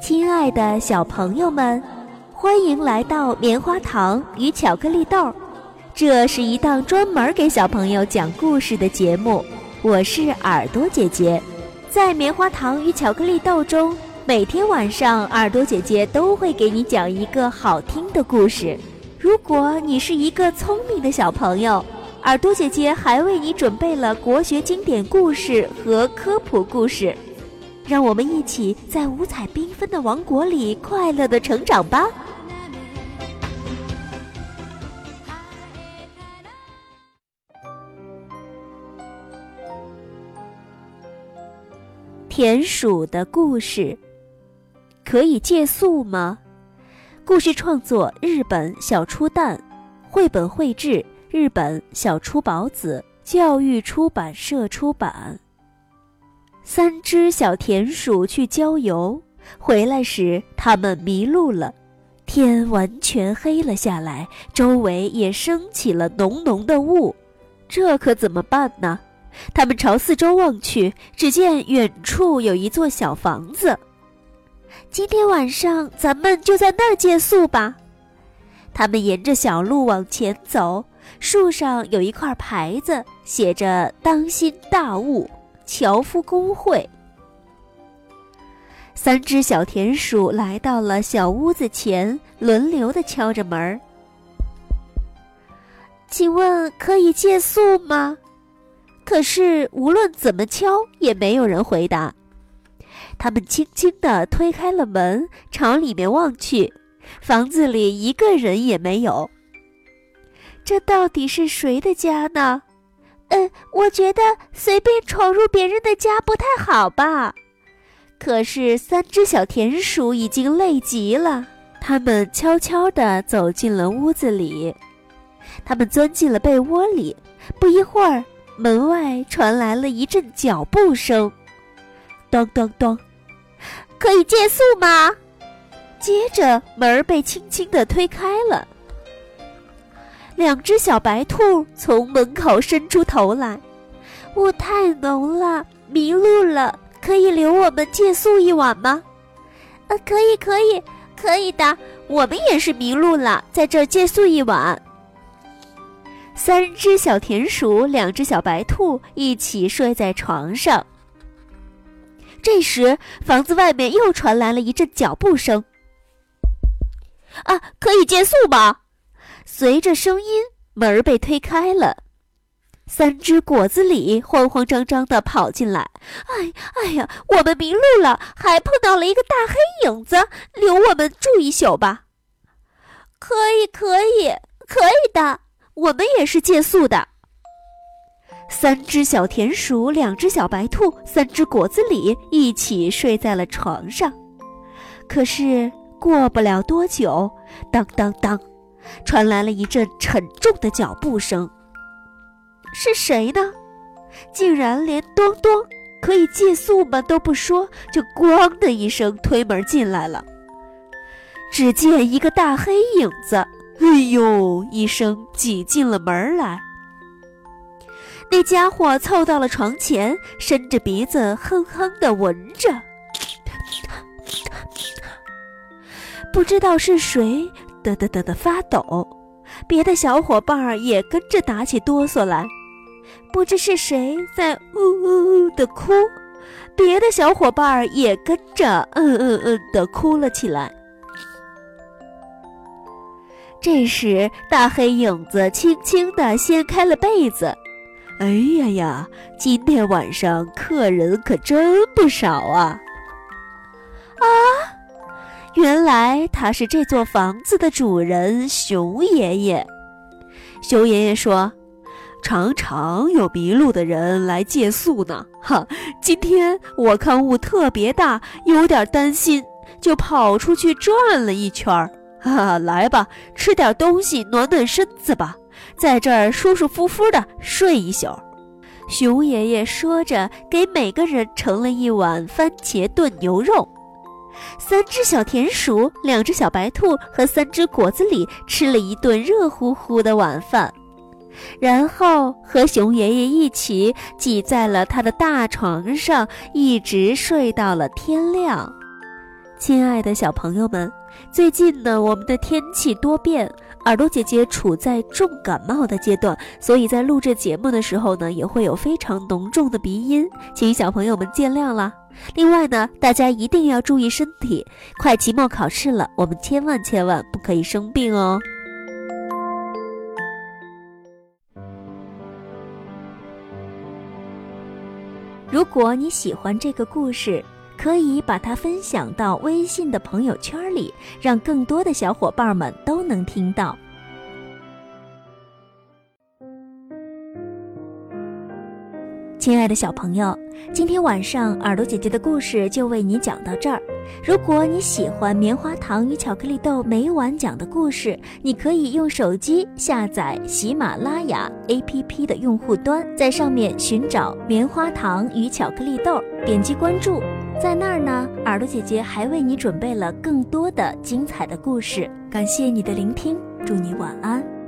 亲爱的小朋友们，欢迎来到棉花糖与巧克力豆。这是一档专门给小朋友讲故事的节目，我是耳朵姐姐。在棉花糖与巧克力豆中，每天晚上耳朵姐姐都会给你讲一个好听的故事。如果你是一个聪明的小朋友，耳朵姐姐还为你准备了国学经典故事和科普故事。让我们一起在五彩缤纷的王国里快乐地成长吧。田鼠的故事，可以借宿吗？故事创作日本小出蛋，绘本绘制日本小出宝子教育出版社出版。3只小田鼠去郊游，回来时它们迷路了，天完全黑了下来，周围也升起了浓浓的雾，这可怎么办呢？他们朝四周望去，只见远处有一座小房子。今天晚上咱们就在那儿借宿吧。他们沿着小路往前走，树上有一块牌子，写着当心大雾，樵夫工会。3只小田鼠来到了小屋子前，轮流地敲着门。请问可以借宿吗？可是无论怎么敲也没有人回答。他们轻轻地推开了门，朝里面望去，房子里一个人也没有。这到底是谁的家呢？我觉得随便闯入别人的家不太好吧。可是3只小田鼠已经累极了，它们悄悄地走进了屋子里。它们钻进了被窝里，不一会儿，门外传来了一阵脚步声，咚咚咚。可以借宿吗？接着门被轻轻地推开了。2只小白兔从门口伸出头来，雾太浓了，迷路了，可以留我们借宿一晚吗？可以的，我们也是迷路了，在这儿借宿一晚。3只小田鼠，2只小白兔一起睡在床上。这时房子外面又传来了一阵脚步声。可以借宿吗？随着声音，门被推开了。3只果子狸慌慌张张地跑进来。哎呀，我们迷路了，还碰到了一个大黑影子，留我们住一宿吧。可以的，我们也是借宿的。3只小田鼠，2只小白兔，3只果子狸一起睡在了床上。可是过不了多久，当当当，传来了一阵沉重的脚步声。是谁呢？竟然连咚咚可以借宿吗都不说，就咣的一声推门进来了。只见一个大黑影子，哎呦一声挤进了门来。那家伙凑到了床前，伸着鼻子哼哼地闻着。不知道是谁嘚嘚嘚地发抖，别的小伙伴也跟着打起哆嗦来。不知是谁在呜呜呜地哭，别的小伙伴也跟着地哭了起来。这时大黑影子轻轻地掀开了被子。哎呀，今天晚上客人可真不少啊！原来他是这座房子的主人熊爷爷。熊爷爷说，常常有迷路的人来借宿呢。今天我看雾特别大，有点担心，就跑出去转了一圈。来吧，吃点东西暖暖身子吧，在这儿舒舒服服的睡一宿。熊爷爷说着，给每个人盛了一碗番茄炖牛肉。3只小田鼠，2只小白兔和3只果子狸吃了一顿热乎乎的晚饭，然后和熊爷爷一起挤在了他的大床上，一直睡到了天亮。 亲爱的小朋友们，最近呢，我们的天气多变，耳朵姐姐处在重感冒的阶段，所以在录制节目的时候呢，也会有非常浓重的鼻音，请小朋友们见谅啦。另外呢，大家一定要注意身体，快期末考试了，我们千万不可以生病哦。如果你喜欢这个故事，可以把它分享到微信的朋友圈里，让更多的小伙伴们都能听到。亲爱的小朋友，今天晚上耳朵姐姐的故事就为你讲到这儿。如果你喜欢棉花糖与巧克力豆每晚讲的故事，你可以用手机下载喜马拉雅 APP 的用户端，在上面寻找棉花糖与巧克力豆，点击关注。在那儿呢，耳朵姐姐还为你准备了更多的精彩的故事。感谢你的聆听，祝你晚安。